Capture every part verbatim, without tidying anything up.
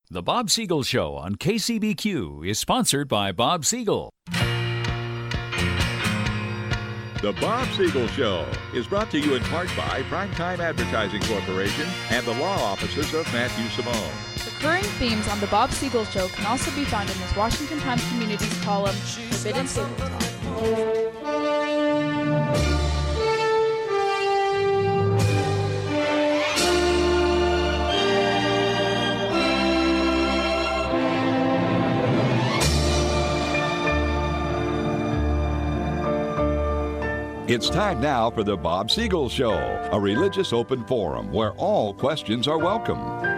The Bob Siegel Show on K C B Q is sponsored by Bob Siegel. The Bob Siegel Show is brought to you in part by Primetime Advertising Corporation and the law offices of Matthew Simone. Recurring themes on The Bob Siegel Show can also be found in his Washington Times Communities column, Forbidden Table Talk. It's time now for the Bob Siegel Show, a religious open forum where all questions are welcome.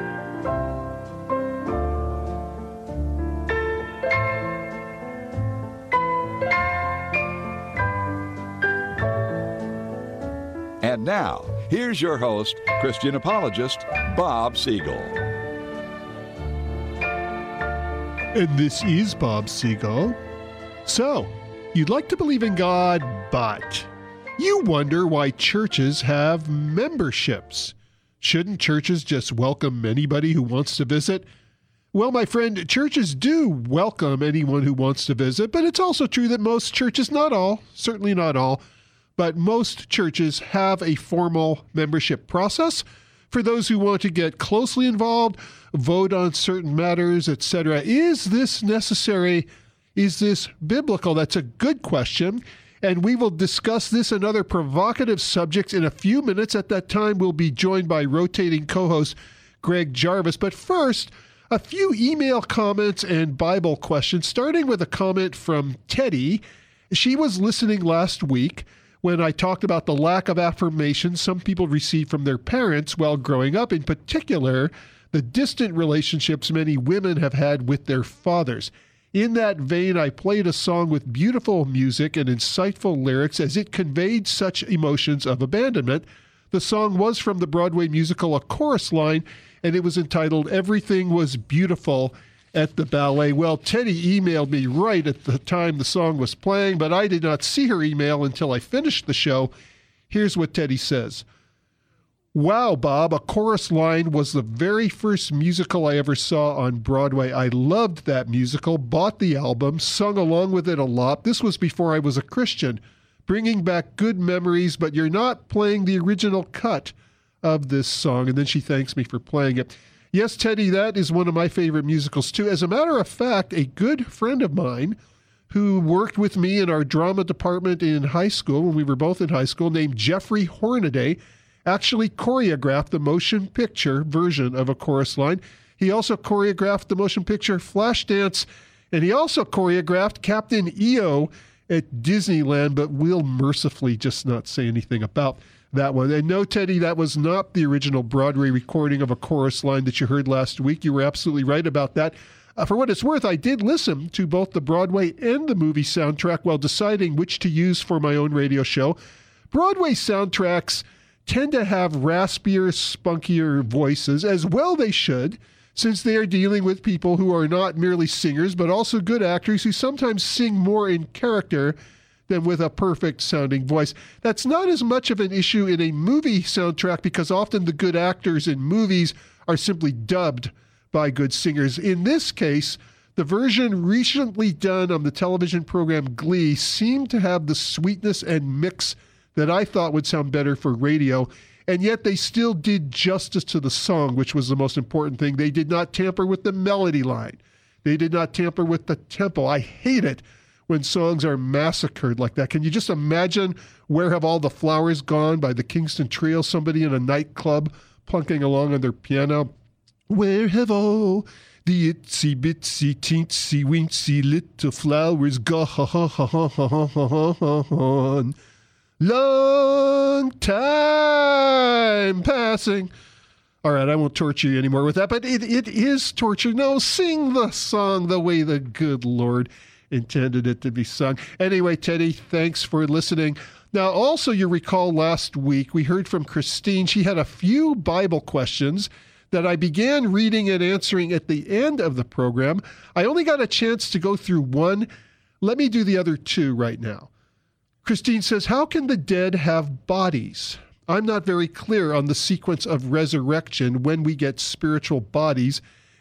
And now, here's your host, Christian apologist, Bob Siegel. And this is Bob Siegel. So, you'd like to believe in God, but you wonder why churches have memberships. Shouldn't churches just welcome anybody who wants to visit? Well, my friend, churches do welcome anyone who wants to visit, but it's also true that most churches, not all, certainly not all, but most churches have a formal membership process for those who want to get closely involved, vote on certain matters, et cetera. Is this necessary? Is this biblical? That's a good question. And we will discuss this and other provocative subjects in a few minutes. At that time, we'll be joined by rotating co-host Greg Jarvis. But first, a few email comments and Bible questions, starting with a comment from Teddy. She was listening last week when I talked about the lack of affirmation some people receive from their parents while growing up, in particular, the distant relationships many women have had with their fathers. In that vein, I played a song with beautiful music and insightful lyrics as it conveyed such emotions of abandonment. The song was from the Broadway musical A Chorus Line, and it was entitled Everything Was Beautiful at the Ballet. Well, Teddy emailed me right at the time the song was playing, but I did not see her email until I finished the show. Here's what Teddy says. Wow, Bob, A Chorus Line was the very first musical I ever saw on Broadway. I loved that musical, bought the album, sung along with it a lot. This was before I was a Christian, bringing back good memories, but you're not playing the original cut of this song. And then she thanks me for playing it. Yes, Teddy, that is one of my favorite musicals, too. As a matter of fact, a good friend of mine who worked with me in our drama department in high school, when we were both in high school, named Jeffrey Hornaday, actually choreographed the motion picture version of A Chorus Line. He also choreographed the motion picture Flashdance, and he also choreographed Captain E O at Disneyland, but we'll mercifully just not say anything about that one. And no, Teddy, that was not the original Broadway recording of A Chorus Line that you heard last week. You were absolutely right about that. Uh, for what it's worth, I did listen to both the Broadway and the movie soundtrack while deciding which to use for my own radio show. Broadway soundtracks tend to have raspier, spunkier voices, as well they should, since they are dealing with people who are not merely singers, but also good actors who sometimes sing more in character than with a perfect-sounding voice. That's not as much of an issue in a movie soundtrack because often the good actors in movies are simply dubbed by good singers. In this case, the version recently done on the television program Glee seemed to have the sweetness and mix that I thought would sound better for radio, and yet they still did justice to the song, which was the most important thing. They did not tamper with the melody line. They did not tamper with the tempo. I hate it when songs are massacred like that. Can you just imagine Where Have All the Flowers Gone by the Kingston Trio, somebody in a nightclub plunking along on their piano? Where have all the itsy bitsy teensy weensy little flowers gone? Long time passing. All right, I won't torture you anymore with that, but it, it is torture. No, sing the song the way the good Lord intended it to be sung. Anyway, Teddy, thanks for listening. Now, also, you recall last week, we heard from Christine. She had a few Bible questions that I began reading and answering at the end of the program. I only got a chance to go through one. Let me do the other two right now. Christine says, how can the dead have bodies? I'm not very clear on the sequence of resurrection when we get spiritual bodies,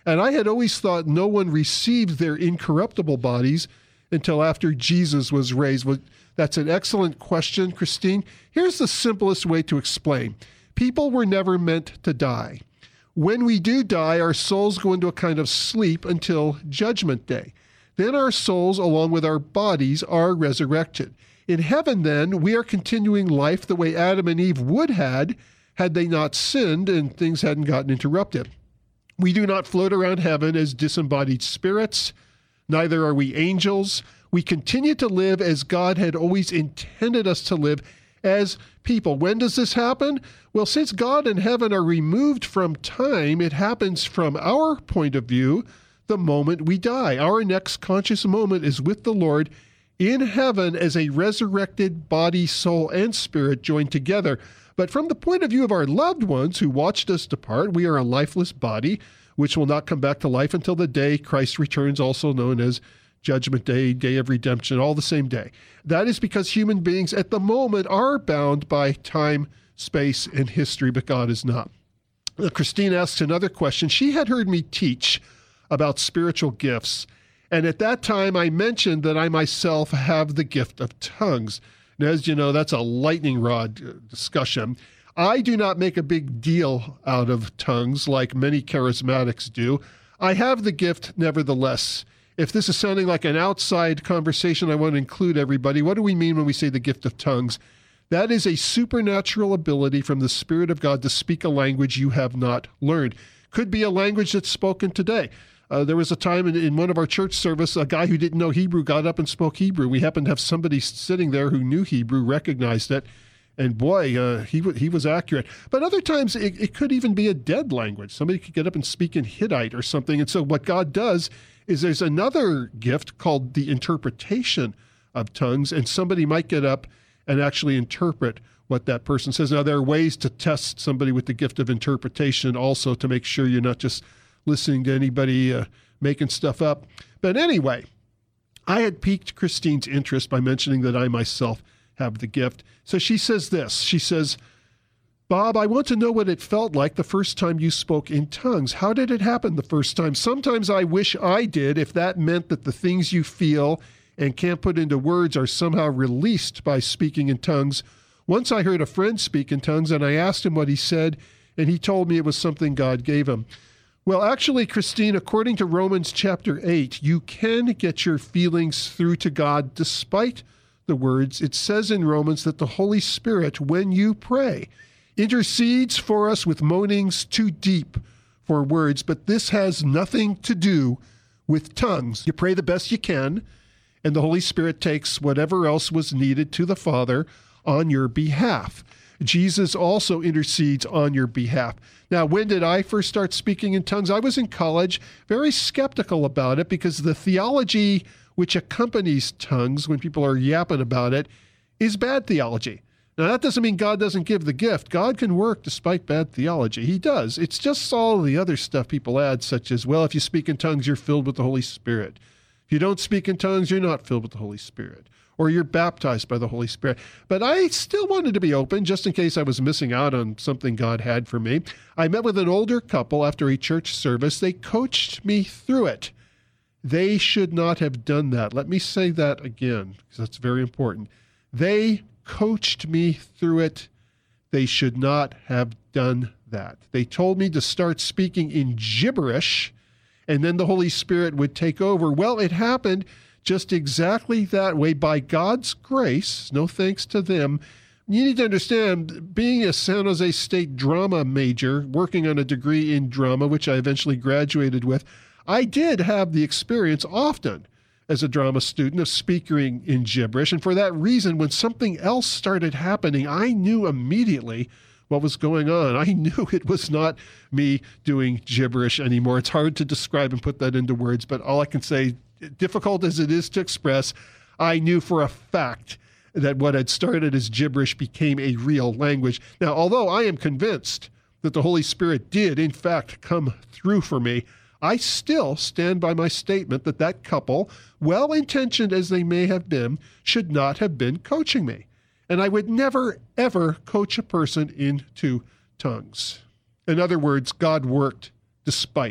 And I had always thought no one received their incorruptible bodies until after Jesus was raised. Well, that's an excellent question, Christine. Here's the simplest way to explain. People were never meant to die. When we do die, our souls go into a kind of sleep until Judgment Day. Then our souls, along with our bodies, are resurrected. In heaven, then, we are continuing life the way Adam and Eve would had, had they not sinned and things hadn't gotten interrupted. We do not float around heaven as disembodied spirits. Neither are we angels. We continue to live as God had always intended us to live, as people. When does this happen? Well, since God and heaven are removed from time, it happens from our point of view the moment we die. Our next conscious moment is with the Lord in heaven as a resurrected body, soul, and spirit joined together. But from the point of view of our loved ones who watched us depart, we are a lifeless body, which will not come back to life until the day Christ returns, also known as Judgment Day, Day of Redemption, all the same day. That is because human beings at the moment are bound by time, space, and history, but God is not. Now, Christine asks another question. She had heard me teach about spiritual gifts, and at that time I mentioned that I myself have the gift of tongues. And as you know, that's a lightning rod discussion. I do not make a big deal out of tongues like many charismatics do. I have the gift nevertheless. If this is sounding like an outside conversation, I want to include everybody. What do we mean when we say the gift of tongues? That is a supernatural ability from the Spirit of God to speak a language you have not learned. Could be a language that's spoken today. Uh, there was a time in, in one of our church service, a guy who didn't know Hebrew got up and spoke Hebrew. We happened to have somebody sitting there who knew Hebrew, recognized it, and boy, uh, he, w- he was accurate. But other times, it, it could even be a dead language. Somebody could get up and speak in Hittite or something. And so what God does is there's another gift called the interpretation of tongues, and somebody might get up and actually interpret what that person says. Now, there are ways to test somebody with the gift of interpretation also to make sure you're not just listening to anybody uh, making stuff up. But anyway, I had piqued Christine's interest by mentioning that I myself have the gift. So she says this. She says, Bob, I want to know what it felt like the first time you spoke in tongues. How did it happen the first time? Sometimes I wish I did, if that meant that the things you feel and can't put into words are somehow released by speaking in tongues. Once I heard a friend speak in tongues, and I asked him what he said, and he told me it was something God gave him. Well, actually, Christine, according to Romans chapter eight, you can get your feelings through to God despite the words. It says in Romans that the Holy Spirit, when you pray, intercedes for us with moanings too deep for words, but this has nothing to do with tongues. You pray the best you can, and the Holy Spirit takes whatever else was needed to the Father on your behalf. Jesus also intercedes on your behalf. Now, when did I first start speaking in tongues? I was in college, very skeptical about it because the theology which accompanies tongues when people are yapping about it is bad theology. Now, that doesn't mean God doesn't give the gift. God can work despite bad theology. He does. It's just all the other stuff people add, such as, well, if you speak in tongues, you're filled with the Holy Spirit. If you don't speak in tongues, you're not filled with the Holy Spirit. Or you're baptized by the Holy Spirit. But I still wanted to be open, just in case I was missing out on something God had for me. I met with an older couple after a church service. They coached me through it. They should not have done that. Let me say that again, because that's very important. They coached me through it. They should not have done that. They told me to start speaking in gibberish, and then the Holy Spirit would take over. Well, it happened just exactly that way by God's grace, no thanks to them. You need to understand, being a San Jose State drama major, working on a degree in drama, which I eventually graduated with, I did have the experience often as a drama student of speaking in gibberish. And for that reason, when something else started happening, I knew immediately what was going on. I knew it was not me doing gibberish anymore. It's hard to describe and put that into words, but all I can say, difficult as it is to express, I knew for a fact that what had started as gibberish became a real language. Now, although I am convinced that the Holy Spirit did, in fact, come through for me, I still stand by my statement that that couple, well-intentioned as they may have been, should not have been coaching me. And I would never, ever coach a person into tongues. In other words, God worked despite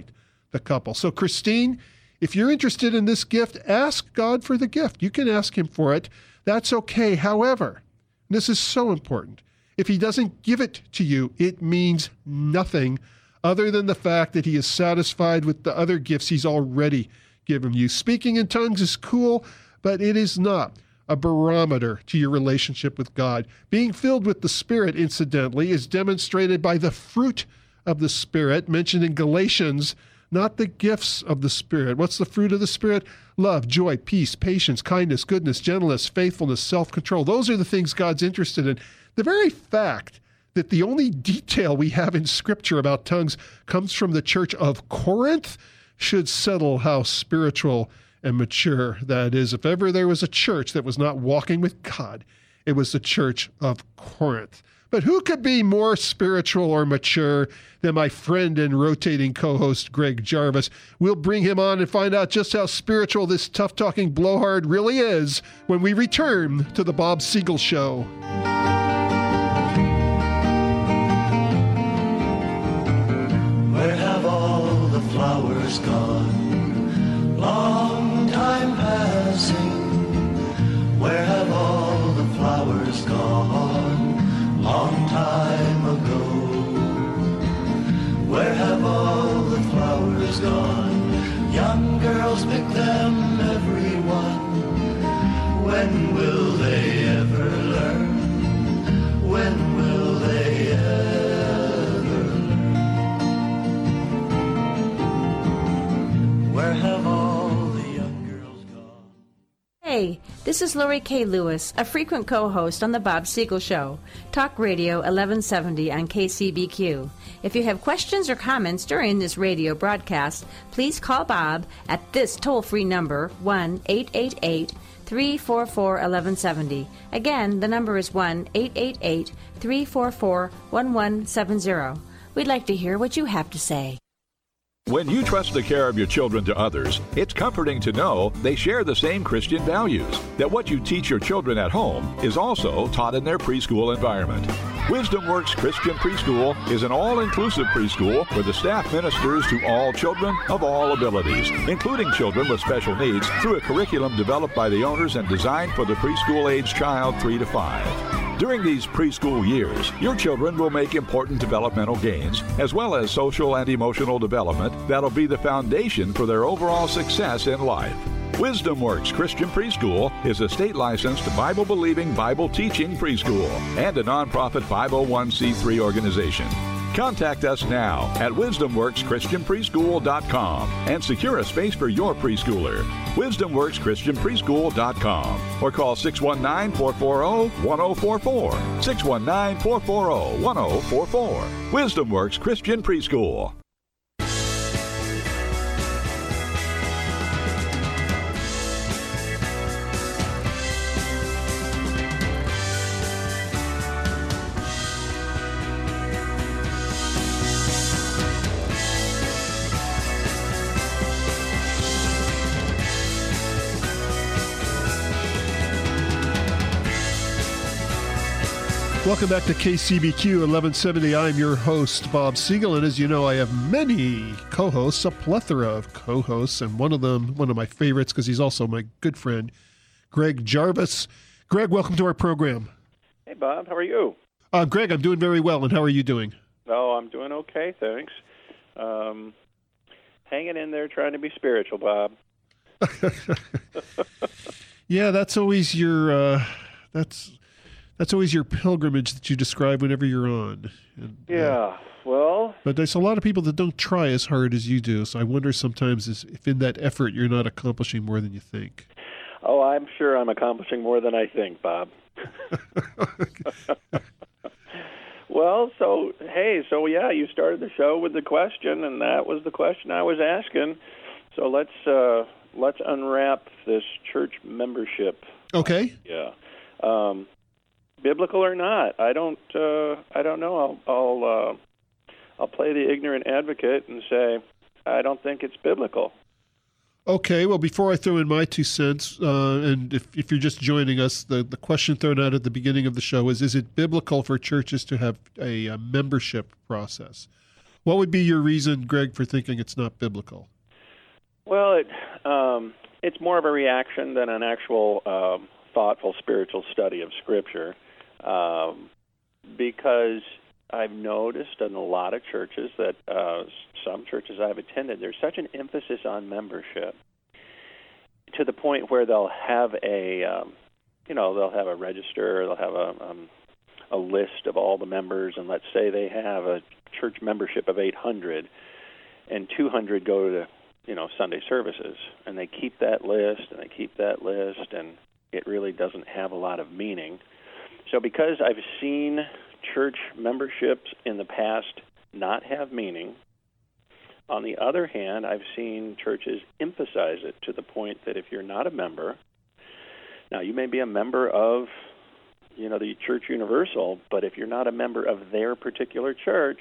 the couple. So, Christine, if you're interested in this gift, ask God for the gift. You can ask him for it. That's okay. However, this is so important. If he doesn't give it to you, it means nothing other than the fact that he is satisfied with the other gifts he's already given you. Speaking in tongues is cool, but it is not a barometer to your relationship with God. Being filled with the Spirit, incidentally, is demonstrated by the fruit of the Spirit mentioned in Galatians, not the gifts of the Spirit. What's the fruit of the Spirit? Love, joy, peace, patience, kindness, goodness, gentleness, faithfulness, self-control. Those are the things God's interested in. The very fact that the only detail we have in Scripture about tongues comes from the church of Corinth should settle how spiritual and mature that is. If ever there was a church that was not walking with God, it was the church of Corinth. But who could be more spiritual or mature than my friend and rotating co-host, Greg Jarvis? We'll bring him on and find out just how spiritual this tough-talking blowhard really is when we return to the Bob Siegel Show. Where have all the flowers gone? Long time passing. Where have all the flowers gone? Long time ago. Where have all the flowers gone? Young girls pick them, every one. When will they ever learn? When will they ever? Where have all the young girls gone? Hey, this is Lori K. Lewis, a frequent co-host on The Bob Siegel Show, Talk Radio eleven seventy on K C B Q. If you have questions or comments during this radio broadcast, please call Bob at this toll-free number, one eight eight eight, three four four, one one seven zero. Again, the number is one eight eight eight, three four four, one one seven zero. We'd like to hear what you have to say. When you trust the care of your children to others, it's comforting to know they share the same Christian values, that what you teach your children at home is also taught in their preschool environment. Wisdom Works Christian Preschool is an all-inclusive preschool where the staff ministers to all children of all abilities, including children with special needs, through a curriculum developed by the owners and designed for the preschool-age child three to five. During these preschool years, your children will make important developmental gains, as well as social and emotional development that'll be the foundation for their overall success in life. Wisdom Works Christian Preschool is a state-licensed, Bible-believing, Bible-teaching preschool and a nonprofit five oh one c three organization. Contact us now at wisdom works christian preschool dot com and secure a space for your preschooler. wisdom works christian preschool dot com or call six one nine, four four zero, one zero four four. six one nine, four four zero, one zero four four. Wisdom Works Christian Preschool. Welcome back to K C B Q eleven seventy. I'm your host, Bob Siegel, and as you know, I have many co-hosts, a plethora of co-hosts, and one of them, one of my favorites, because he's also my good friend, Greg Jarvis. Greg, welcome to our program. Hey, Bob. How are you? Uh, Greg, I'm doing very well, and how are you doing? Oh, I'm doing okay, thanks. Um, hanging in there, trying to be spiritual, Bob. Yeah, that's always your uh, that's that's always your pilgrimage that you describe whenever you're on. And, yeah, uh, well... But there's a lot of people that don't try as hard as you do, so I wonder sometimes if in that effort you're not accomplishing more than you think. Oh, I'm sure I'm accomplishing more than I think, Bob. Well, so, hey, so yeah, you started the show with the question, and that was the question I was asking. So let's uh, let's unwrap this church membership. Okay. Yeah. Um, biblical or not, I don't uh, I don't know. I'll I'll, uh, I'll play the ignorant advocate and say I don't think it's biblical. Okay, well, before I throw in my two cents, uh, and if, if you're just joining us, the, the question thrown out at the beginning of the show is, is it biblical for churches to have a, a membership process? What would be your reason, Greg, for thinking it's not biblical? Well, it, um, it's more of a reaction than an actual um, thoughtful spiritual study of Scripture, um, because I've noticed in a lot of churches that uh, some churches I've attended, there's such an emphasis on membership to the point where they'll have a, um, you know, they'll have a register, they'll have a, um, a list of all the members, and let's say they have a church membership of eight hundred, and two hundred go to, you know, Sunday services, and they keep that list, and they keep that list, and it really doesn't have a lot of meaning. So because I've seen church memberships in the past not have meaning, on the other hand, I've seen churches emphasize it to the point that if you're not a member, now you may be a member of, you know, the Church Universal, but if you're not a member of their particular church,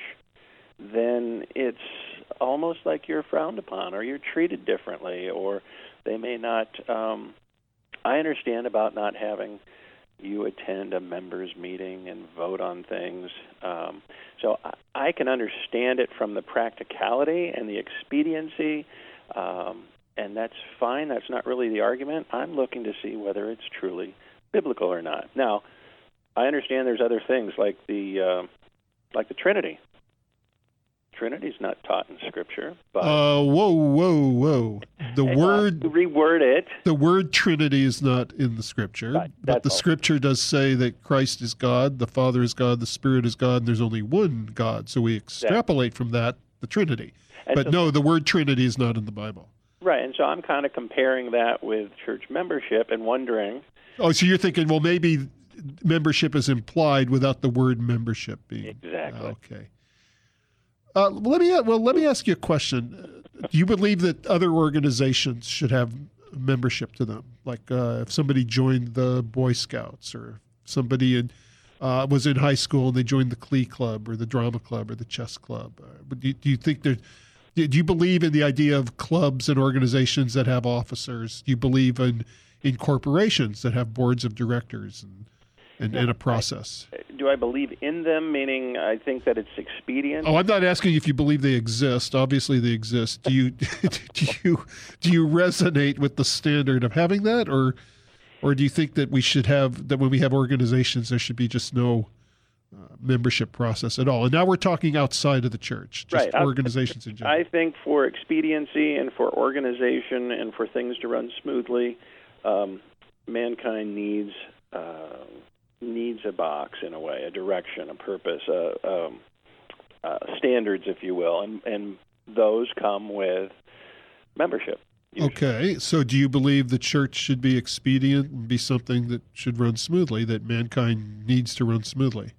then it's almost like you're frowned upon or you're treated differently, or they may not, um, I understand about not having you attend a members meeting and vote on things. Um, so I, I can understand it from the practicality and the expediency, um, and that's fine. That's not really the argument. I'm looking to see whether it's truly biblical or not. Now, I understand there's other things like the uh, like the Trinity. Trinity's not taught in Scripture, but uh, whoa, whoa, whoa! The word uh, reword it. The word Trinity is not in the Scripture, right, but the Scripture does say that Christ is God, the Father is God, the Spirit is God, and there's only one God. So we extrapolate yeah. from that the Trinity. And but so, no, the word Trinity is not in the Bible. Right, and so I'm kind of comparing that with church membership and wondering. Oh, so you're thinking, well, maybe membership is implied without the word membership being exactly okay. Uh, let me well. Let me ask you a question. Do you believe that other organizations should have membership to them? Like uh, if somebody joined the Boy Scouts, or somebody in, uh, was in high school and they joined the Glee Club or the Drama Club or the Chess Club. Uh, do, you, do you think there? Do you believe in the idea of clubs and organizations that have officers? Do you believe in in corporations that have boards of directors and and, yeah, and a process? I, do I believe in them, meaning I think that it's expedient? Oh, I'm not asking if you believe they exist. Obviously they exist. Do you do you do you resonate with the standard of having that, or or do you think that we should have that when we have organizations there should be just no uh, membership process at all? And now we're talking outside of the church, just right. organizations in general. I think for expediency and for organization and for things to run smoothly, um, mankind needs uh, needs a box in a way, a direction, a purpose, uh, um, uh, standards, if you will, and, and those come with membership. Usually. Okay, so do you believe the church should be expedient and be something that should run smoothly, that mankind needs to run smoothly?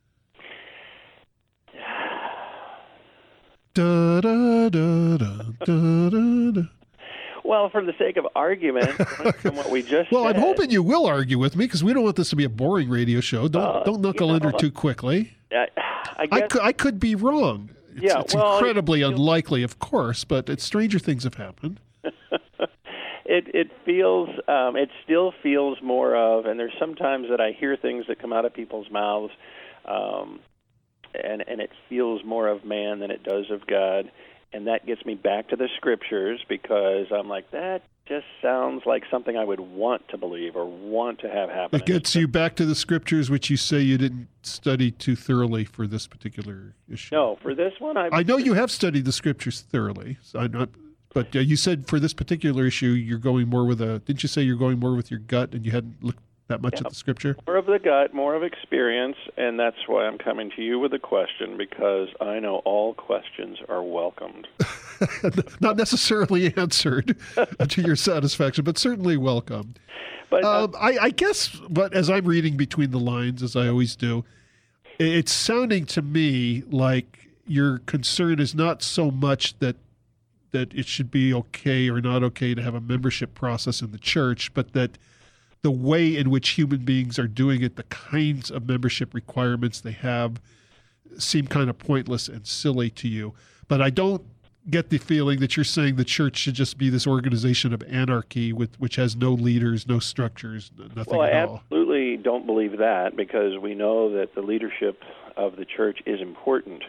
Da, da, da, da, da, da, da. Well, for the sake of argument, from what we just well, said, I'm hoping you will argue with me because we don't want this to be a boring radio show. Don't uh, don't knuckle you know, under too quickly. I, I, guess, I, could, I could be wrong. It's, yeah, it's well, incredibly it, unlikely, of course, but it's, stranger things have happened. it it feels um, it still feels more of, and there's sometimes that I hear things that come out of people's mouths, um, and and it feels more of man than it does of God. And that gets me back to the Scriptures because I'm like, that just sounds like something I would want to believe or want to have happen. It gets you back to the Scriptures, which you say you didn't study too thoroughly for this particular issue. No, for this one, I I know you have studied the Scriptures thoroughly, so I'm not, but uh, you said for this particular issue you're going more with a, didn't you say you're going more with your gut and you hadn't looked that much yeah, at the Scripture? More of the gut, more of experience, and that's why I'm coming to you with a question, because I know all questions are welcomed. Not necessarily answered to your satisfaction, but certainly welcome. But uh, um, I, I guess, but as I'm reading between the lines, as I always do, it's sounding to me like your concern is not so much that that it should be okay or not okay to have a membership process in the church, but that the way in which human beings are doing it, the kinds of membership requirements they have, seem kind of pointless and silly to you. But I don't get the feeling that you're saying the church should just be this organization of anarchy with which has no leaders, no structures, nothing well, at I all. absolutely don't believe that, because we know that the leadership of the church is important.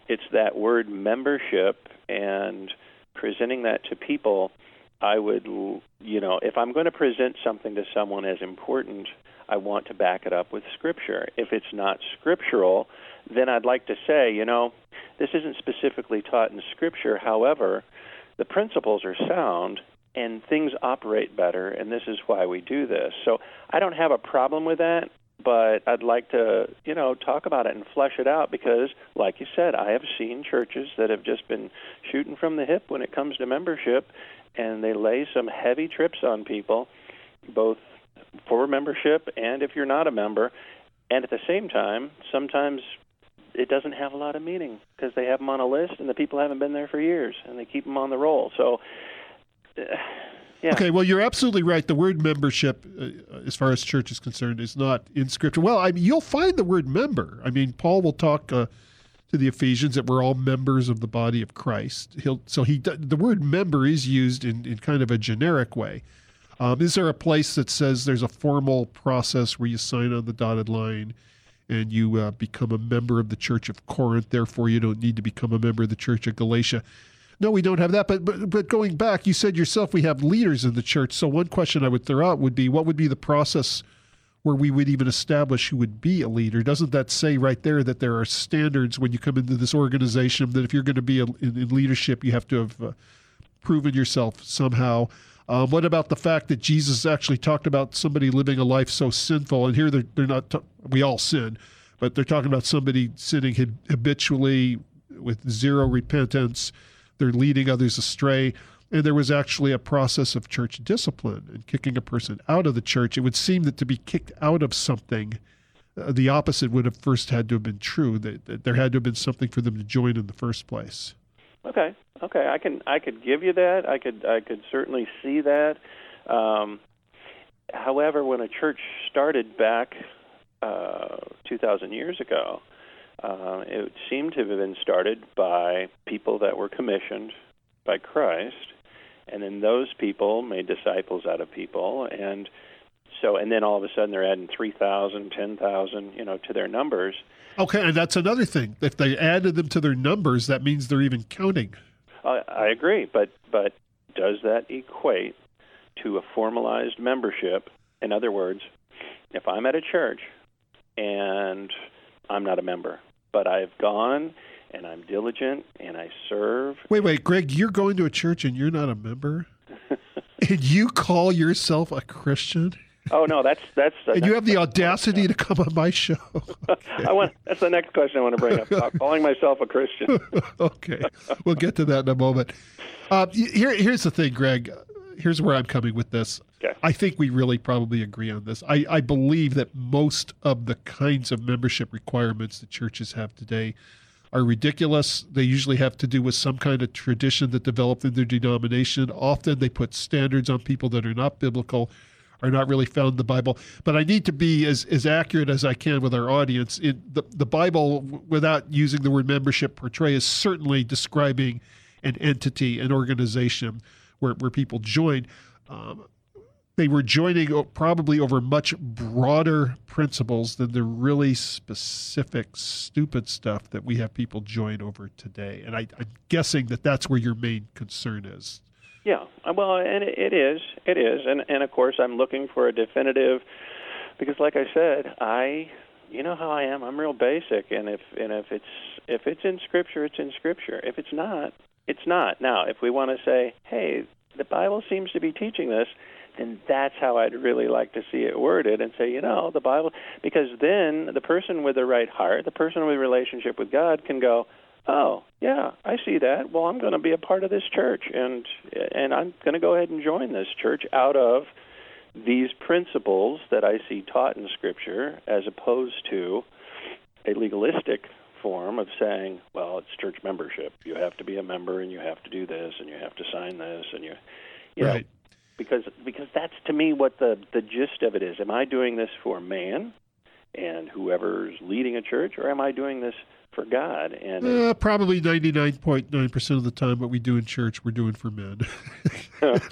it's that word membership and presenting that to people. I would, you know, if I'm going to present something to someone as important, I want to back it up with Scripture. If it's not scriptural, then I'd like to say, you know, this isn't specifically taught in Scripture. However, the principles are sound and things operate better, and this is why we do this. So I don't have a problem with that, but I'd like to, you know, talk about it and flesh it out because, like you said, I have seen churches that have just been shooting from the hip when it comes to membership, and they lay some heavy trips on people, both for membership and if you're not a member. And at the same time, sometimes it doesn't have a lot of meaning because they have them on a list and the people haven't been there for years, and they keep them on the roll. So, uh, yeah. Okay, well, you're absolutely right. The word membership, uh, as far as church is concerned, is not in Scripture. Well, I mean, you'll find the word member. I mean, Paul will talk uh, to the Ephesians that we're all members of the body of Christ. He'll so he the word member is used in, in kind of a generic way. Um, is there a place that says there's a formal process where you sign on the dotted line and you uh, become a member of the Church of Corinth, therefore you don't need to become a member of the Church of Galatia? No, we don't have that. But, but but going back, you said yourself we have leaders in the church. So one question I would throw out would be, what would be the process where we would even establish who would be a leader? Doesn't that say right there that there are standards when you come into this organization that if you're going to be a, in, in leadership, you have to have uh, proven yourself somehow? Um, what about the fact that Jesus actually talked about somebody living a life so sinful? And here they're, they're not, t- we all sin, but they're talking about somebody sinning habitually with zero repentance. They're leading others astray. And there was actually a process of church discipline and kicking a person out of the church. It would seem that to be kicked out of something, uh, the opposite would have first had to have been true, that, that there had to have been something for them to join in the first place. Okay, okay, I can I could give you that. I could I could certainly see that. Um, however, when a church started back uh, two thousand years ago, uh, it seemed to have been started by people that were commissioned by Christ, and then those people made disciples out of people, and so and then all of a sudden they're adding three thousand, ten thousand, you know, to their numbers. Okay, and that's another thing. If they added them to their numbers, that means they're even counting. Uh, I agree, but but does that equate to a formalized membership? In other words, if I'm at a church and I'm not a member, but I've gone and I'm diligent and I serve. Wait, wait, Greg, you're going to a church and you're not a member? And you call yourself a Christian? Oh no, that's that's. The and you have the audacity to come on my show. Okay. I want. That's the next question I want to bring up. Calling myself a Christian. Okay, we'll get to that in a moment. Uh, here, here's the thing, Greg. Here's where I'm coming with this. Okay. I think we really probably agree on this. I, I believe that most of the kinds of membership requirements that churches have today are ridiculous. They usually have to do with some kind of tradition that developed in their denomination. Often they put standards on people that are not biblical, are not really found in the Bible. But I need to be as, as accurate as I can with our audience. In the, the Bible, without using the word membership, portray is certainly describing an entity, an organization where, where people join. Um, they were joining probably over much broader principles than the really specific, stupid stuff that we have people join over today. And I, I'm guessing that that's where your main concern is. Yeah, well, and it is, it is, and and of course I'm looking for a definitive, because like I said, I, you know how I am, I'm real basic, and if and if it's if it's in Scripture, it's in Scripture. If it's not, it's not. Now, if we want to say, hey, the Bible seems to be teaching this, then that's how I'd really like to see it worded, and say, you know, the Bible, because then the person with the right heart, the person with a relationship with God can go, oh, yeah, I see that. Well, I'm going to be a part of this church, and and I'm going to go ahead and join this church out of these principles that I see taught in Scripture, as opposed to a legalistic form of saying, well, it's church membership. You have to be a member, and you have to do this, and you have to sign this, and you, you right. know, because because that's to me what the the gist of it is. Am I doing this for man and whoever's leading a church, or am I doing this for God? And uh, probably ninety-nine point nine percent of the time what we do in church, we're doing for men. I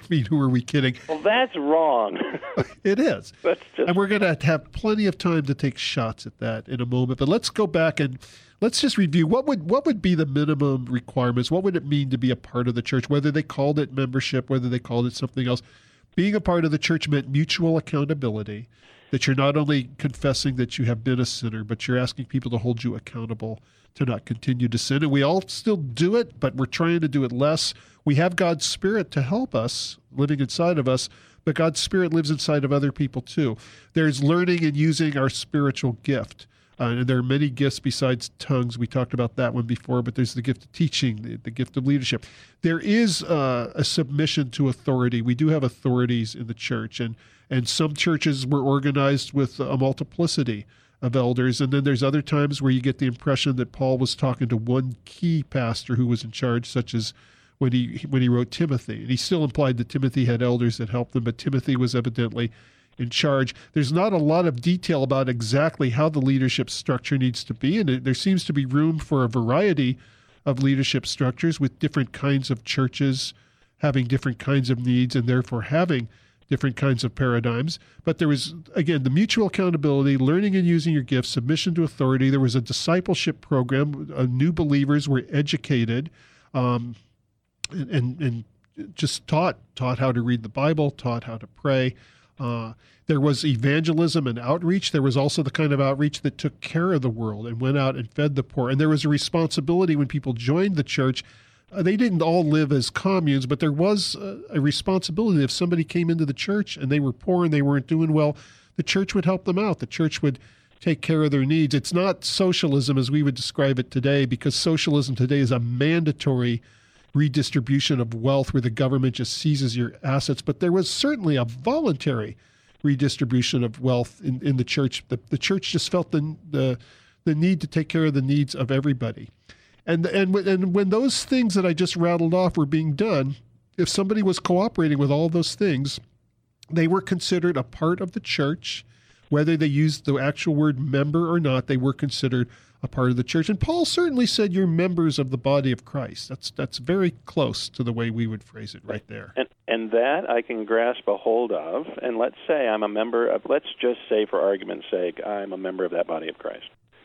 mean, who are we kidding? Well, that's wrong. It is. That's just... And we're going to have plenty of time to take shots at that in a moment. But let's go back and let's just review what would what would be the minimum requirements. What would it mean to be a part of the church, whether they called it membership, whether they called it something else. Being a part of the church meant mutual accountability, that you're not only confessing that you have been a sinner, but you're asking people to hold you accountable to not continue to sin. And we all still do it, but we're trying to do it less. We have God's Spirit to help us, living inside of us, but God's Spirit lives inside of other people too. There's learning and using our spiritual gift. Uh, and there are many gifts besides tongues. We talked about that one before, but there's the gift of teaching, the, the gift of leadership. There is uh, a submission to authority. We do have authorities in the church, and, and some churches were organized with a multiplicity of elders. And then there's other times where you get the impression that Paul was talking to one key pastor who was in charge, such as when he when he wrote Timothy. And he still implied that Timothy had elders that helped them, but Timothy was evidently in charge. There's not a lot of detail about exactly how the leadership structure needs to be, and it, there seems to be room for a variety of leadership structures with different kinds of churches having different kinds of needs and therefore having different kinds of paradigms. But there was, again, the mutual accountability, learning and using your gifts, submission to authority. There was a discipleship program. Uh, new believers were educated um, and, and, and just taught, taught how to read the Bible, taught how to pray. Uh, there was evangelism and outreach. There was also the kind of outreach that took care of the world and went out and fed the poor. And there was a responsibility when people joined the church. Uh, they didn't all live as communes, but there was a, a responsibility. If somebody came into the church and they were poor and they weren't doing well, the church would help them out. The church would take care of their needs. It's not socialism as we would describe it today, because socialism today is a mandatory redistribution of wealth where the government just seizes your assets. But there was certainly a voluntary redistribution of wealth in, in the church. The, the church just felt the, the the need to take care of the needs of everybody. And, and, and when those things that I just rattled off were being done, if somebody was cooperating with all those things, they were considered a part of the church. Whether they used the actual word member or not, they were considered a part of the church. And Paul certainly said you're members of the body of Christ. That's that's very close to the way we would phrase it right there. And, and that I can grasp a hold of. And let's say I'm a member of, let's just say for argument's sake, I'm a member of that body of Christ.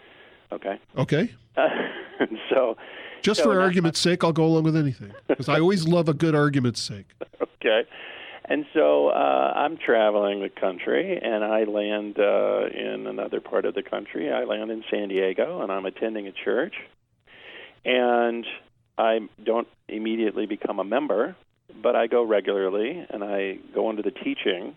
Okay? Okay. Uh, so, Just so for argument's sake, I'll go along with anything. Because I always love a good argument's sake. Okay. And so uh, I'm traveling the country, and I land uh, in another part of the country. I land in San Diego, and I'm attending a church. And I don't immediately become a member, but I go regularly, and I go under the teaching.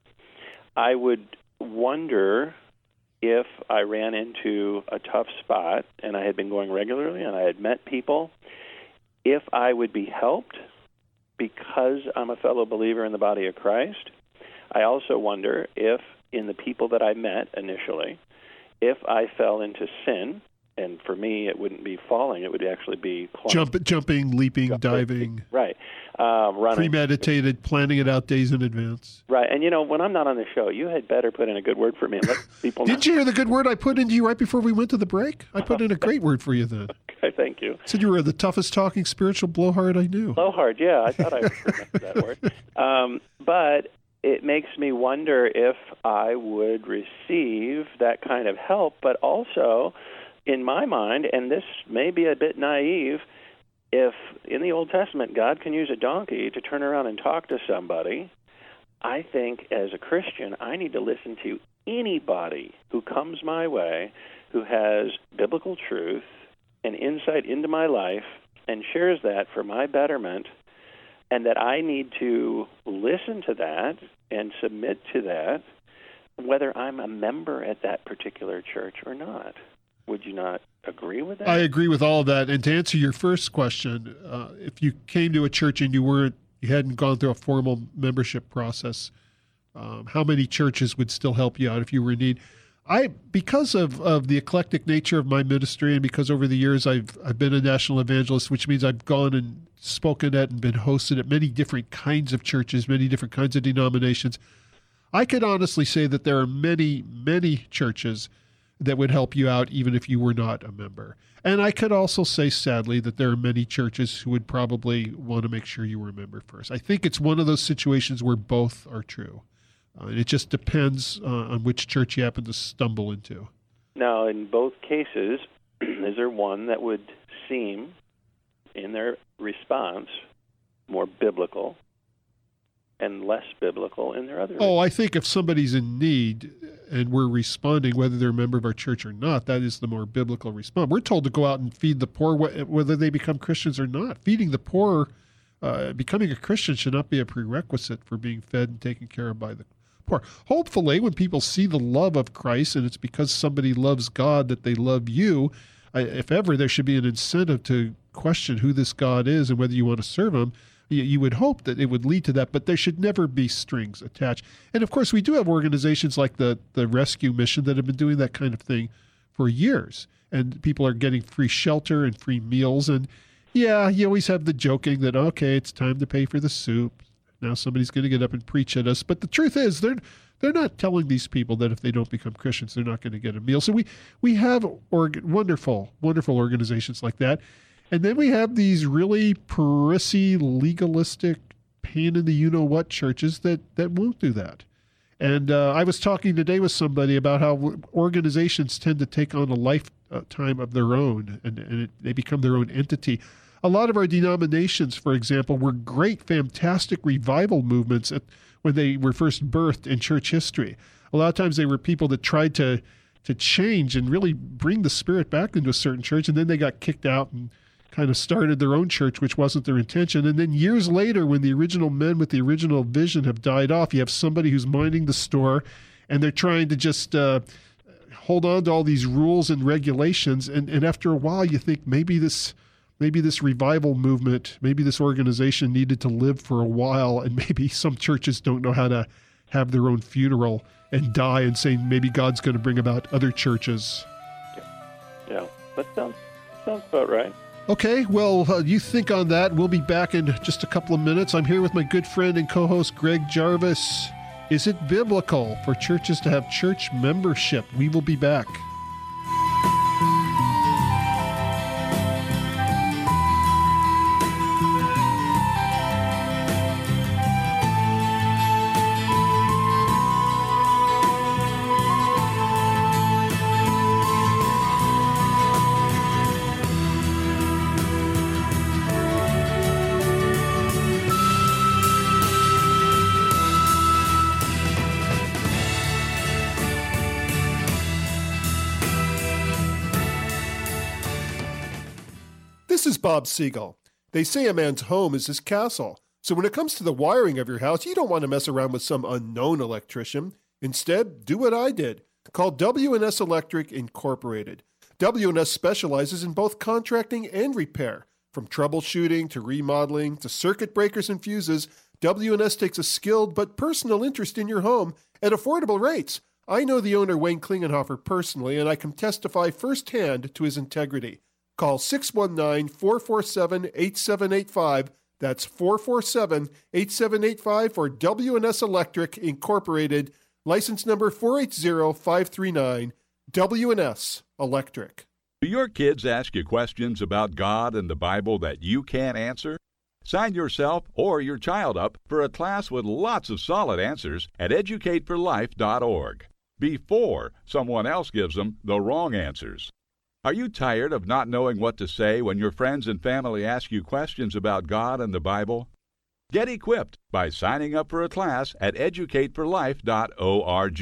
I would wonder if I ran into a tough spot, and I had been going regularly, and I had met people, if I would be helped because I'm a fellow believer in the body of Christ. I also wonder if in the people that I met initially, if I fell into sin, and for me it wouldn't be falling, it would actually be Jump, jumping, leaping, jumping, diving. Right. Uh, running. Premeditated, planning it out days in advance. Right. And, you know, when I'm not on the show, you had better put in a good word for me and let people know. Did you hear the good word I put into you right before we went to the break? I put in a great word for you then. Okay, thank you. Said you were the toughest talking spiritual blowhard I knew. Blowhard, yeah. I thought I remembered that word. Um, but it makes me wonder if I would receive that kind of help, but also, in my mind, and this may be a bit naive, if in the Old Testament God can use a donkey to turn around and talk to somebody, I think as a Christian I need to listen to anybody who comes my way who has biblical truth and insight into my life and shares that for my betterment, and that I need to listen to that and submit to that, whether I'm a member at that particular church or not. Would you not agree with that? I agree with all of that. And to answer your first question, uh, if you came to a church and you weren't, you hadn't gone through a formal membership process, um, how many churches would still help you out if you were in need? I, because of, of the eclectic nature of my ministry, and because over the years I've I've been a national evangelist, which means I've gone and spoken at and been hosted at many different kinds of churches, many different kinds of denominations, I could honestly say that there are many, many churches that would help you out even if you were not a member. And I could also say, sadly, that there are many churches who would probably want to make sure you were a member first. I think it's one of those situations where both are true. Uh, and it just depends uh, on which church you happen to stumble into. Now, in both cases, is there one that would seem, in their response, more biblical and less biblical in their other? Oh, I think if somebody's in need and we're responding, whether they're a member of our church or not, that is the more biblical response. We're told to go out and feed the poor, whether they become Christians or not. Feeding the poor, uh, becoming a Christian should not be a prerequisite for being fed and taken care of by the poor. Hopefully, when people see the love of Christ, and it's because somebody loves God that they love you, I, if ever, there should be an incentive to question who this God is and whether you want to serve him. You would hope that it would lead to that, but there should never be strings attached. And of course, we do have organizations like the, the Rescue Mission that have been doing that kind of thing for years. And people are getting free shelter and free meals. And yeah, you always have the joking that, okay, it's time to pay for the soup. Now somebody's going to get up and preach at us. But the truth is, they're they're not telling these people that if they don't become Christians, they're not going to get a meal. So we, we have org- wonderful, wonderful organizations like that. And then we have these really prissy, legalistic, pain-in-the-you-know-what churches that, that won't do that. And uh, I was talking today with somebody about how organizations tend to take on a lifetime of their own, and, and it, they become their own entity. A lot of our denominations, for example, were great, fantastic revival movements at, when they were first birthed in church history. A lot of times they were people that tried to, to change and really bring the Spirit back into a certain church, and then they got kicked out and kind of started their own church, which wasn't their intention. And then years later, when the original men with the original vision have died off, you have somebody who's minding the store, and they're trying to just uh, hold on to all these rules and regulations. And, and after a while, you think maybe this maybe this revival movement, maybe this organization needed to live for a while, and maybe some churches don't know how to have their own funeral and die and say maybe God's going to bring about other churches. Yeah, yeah. that sounds, sounds about right. Okay, well, uh, you think on that. We'll be back in just a couple of minutes. I'm here with my good friend and co-host, Greg Jarvis. Is it biblical for churches to have church membership? We will be back. This is Bob Siegel. They say a man's home is his castle. So when it comes to the wiring of your house, you don't want to mess around with some unknown electrician. Instead, do what I did. Call W and S Electric Incorporated. W and S specializes in both contracting and repair. From troubleshooting to remodeling to circuit breakers and fuses, W and S takes a skilled but personal interest in your home at affordable rates. I know the owner, Wayne Klingenhofer, personally, and I can testify firsthand to his integrity. Call six one nine, four four seven, eight seven eight five. That's four four seven, eight seven eight five for W and S Electric Incorporated, license number four eight zero five three nine, W and S Electric. Do your kids ask you questions about God and the Bible that you can't answer? Sign yourself or your child up for a class with lots of solid answers at educate for life dot org before someone else gives them the wrong answers. Are you tired of not knowing what to say when your friends and family ask you questions about God and the Bible? Get equipped by signing up for a class at educate for life dot org.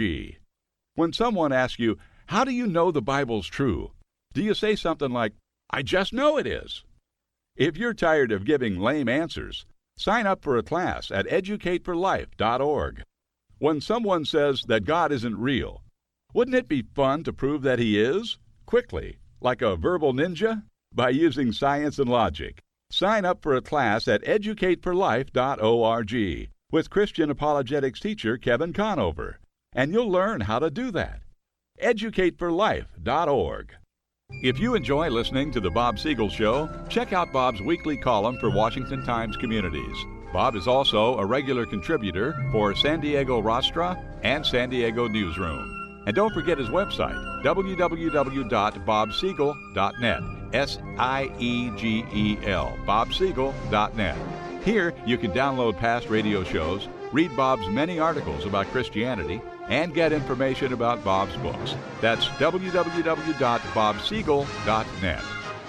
When someone asks you, how do you know the Bible's true? Do you say something like, I just know it is? If you're tired of giving lame answers, sign up for a class at educate for life dot org. When someone says that God isn't real, wouldn't it be fun to prove that He is? Quickly. Like a verbal ninja? By using science and logic. Sign up for a class at educate for life dot org with Christian apologetics teacher Kevin Conover, and you'll learn how to do that. educate for life dot org. If you enjoy listening to The Bob Siegel Show, check out Bob's weekly column for Washington Times Communities. Bob is also a regular contributor for San Diego Rostra and San Diego Newsroom. And don't forget his website, w w w dot bob siegel dot net. S I E G E L, bob siegel dot net. Here, you can download past radio shows, read Bob's many articles about Christianity, and get information about Bob's books. That's w w w dot bob siegel dot net.